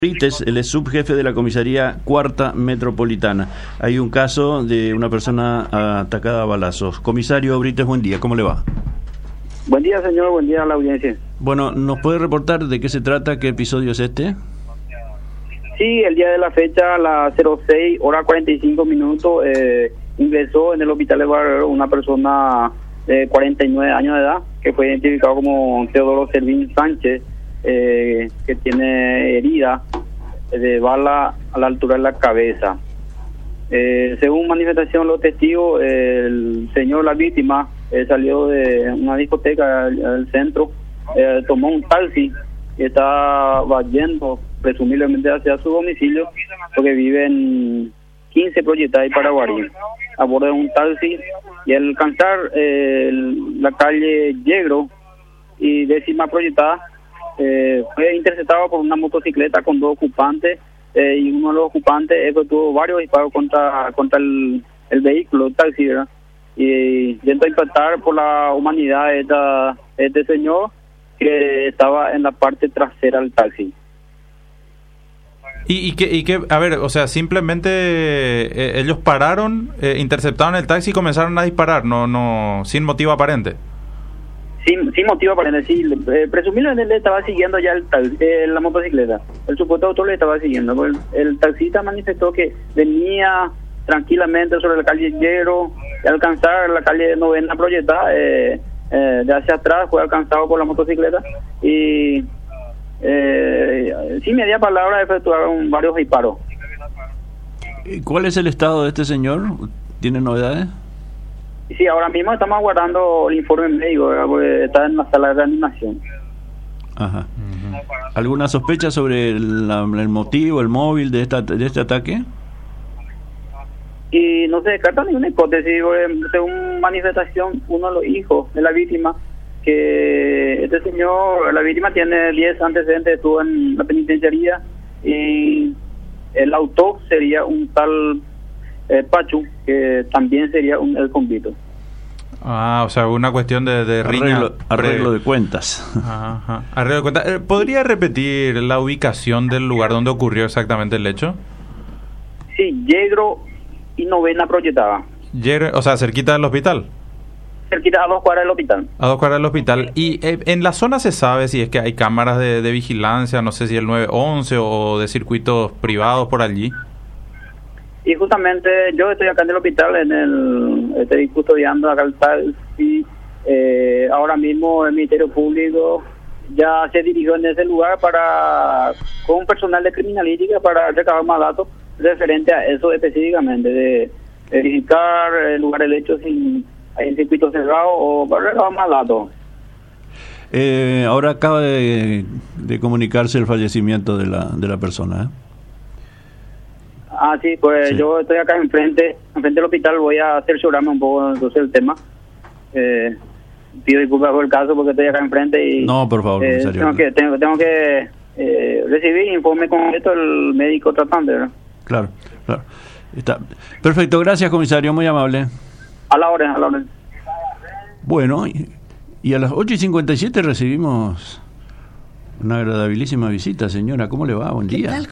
Brites, él es subjefe de la comisaría Cuarta Metropolitana. Hay un caso de una persona atacada a balazos. Comisario Brites, buen día, ¿cómo le va? Buen día, señor, buen día a la audiencia. Bueno, ¿nos puede reportar de qué se trata, qué episodio es este? Sí, el día de la fecha, a las 06 horas 45 minutos, ingresó en el hospital de Barrio una persona de 49 años de edad, que fue identificado como Teodoro Servín Sánchez, que tiene herida de bala a la altura de la cabeza. Según manifestación de los testigos, el señor, la víctima, salió de una discoteca al centro, tomó un taxi y estaba yendo presumiblemente hacia su domicilio, porque vive en 15 Proyectada y Paraguarí, a bordo de un taxi, y al alcanzar la calle Yegro y 10ª Proyectada, fue interceptado por una motocicleta con dos ocupantes, y uno de los ocupantes tuvo varios disparos contra el vehículo, el taxi, ¿verdad? Y yendo a impactar por la humanidad este señor que estaba en la parte trasera del taxi. ¿Y qué? A ver, o sea, simplemente ellos pararon, interceptaron el taxi y comenzaron a disparar, no sin motivo aparente. Sin motivo aparente, sí. Presumiblemente le estaba siguiendo ya la motocicleta. El supuesto autor le estaba siguiendo. El taxista manifestó que venía tranquilamente sobre la calle Yegro, y al alcanzar la calle 9ª Proyectada, de hacia atrás fue alcanzado por la motocicleta y sin media palabra efectuaron varios disparos. ¿Cuál es el estado de este señor? ¿Tiene novedades? Sí, ahora mismo estamos aguardando el informe médico, ¿verdad? Porque está en la sala de reanimación. Ajá. ¿Alguna sospecha sobre el motivo, el móvil de este ataque? Y no se descarta ninguna hipótesis, según manifestación, uno de los hijos de la víctima, que este señor, la víctima tiene 10 antecedentes, estuvo en la penitenciaría, y el autor sería un tal Pachu, que también sería el convicto. O sea, una cuestión de riña. Arreglo de cuentas. Ajá. Arreglo de cuentas. ¿Podría repetir la ubicación del lugar donde ocurrió exactamente el hecho? Sí, Yegro y 9ª Proyectada. O sea, cerquita del hospital. Cerquita, a 2 cuadras del hospital. A 2 cuadras del hospital. ¿Y en la zona se sabe si es que hay cámaras de vigilancia, no sé si el 911 o de circuitos privados por allí? Y justamente yo estoy acá en el hospital, estoy custodiando acá el taxi. Ahora mismo el Ministerio Público ya se dirigió en ese lugar con personal de criminalística para recabar más datos referente a eso específicamente, de verificar el lugar del hecho si hay un circuito cerrado o para recabar más datos. Ahora acaba de comunicarse el fallecimiento de la persona, Sí, pues sí. Yo estoy acá enfrente del hospital, voy a cerciorarme un poco entonces el tema. Pido disculpas por el caso porque estoy acá enfrente y... No, por favor, tengo que recibir informe completo del médico tratante, ¿verdad? Claro. Está perfecto, gracias, comisario, muy amable. A la orden. Bueno, y a las 8:57 recibimos una agradabilísima visita, señora. ¿Cómo le va? Buen día.